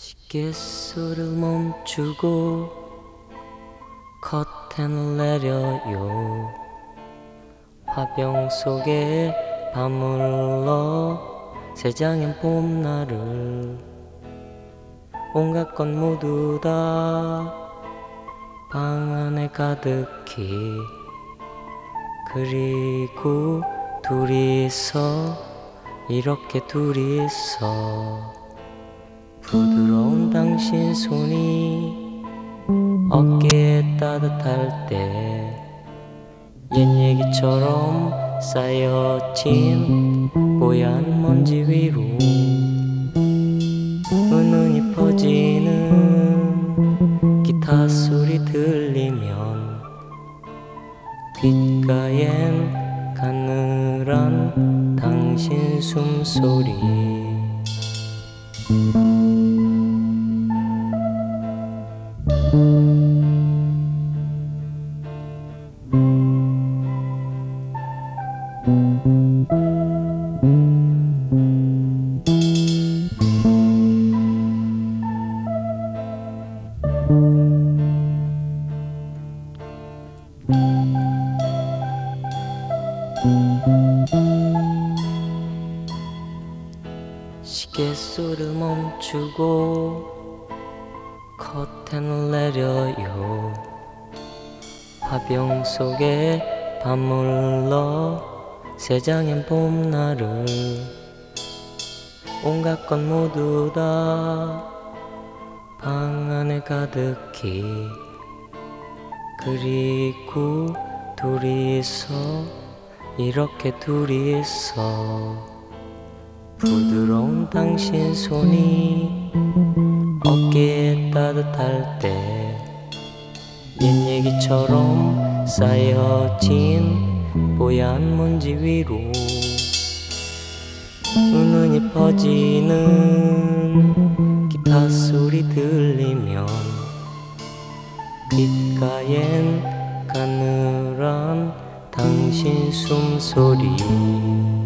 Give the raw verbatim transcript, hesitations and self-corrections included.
시계수를 멈추고 커튼을 내려요. 화병 속에 밤물러 새장엔 봄날을 온갖 것 모두 다 방 안에 가득히 그리고 둘이서 이렇게 둘이서 부드러운 당신 손이 어깨에 따뜻할 때 옛 얘기처럼 쌓여진 뽀얀 먼지 위로 은은히 퍼지는 기타 소리 들리면 귓가엔 가늘한 당신 숨소리 시계수를 멈추고 커튼을 내려요. 화병 속에 밤물러 새장엔 봄날을 온갖 것 모두 다 방 안에 가득히 그리고 둘이서 이렇게 둘이서 부드러운 당신 손이 어깨에 따뜻할 때 옛 얘기처럼 쌓여진 뽀얀 먼지 위로 은은히 퍼지는 기타 소리 들리면 귓가엔 가늘한 당신 숨소리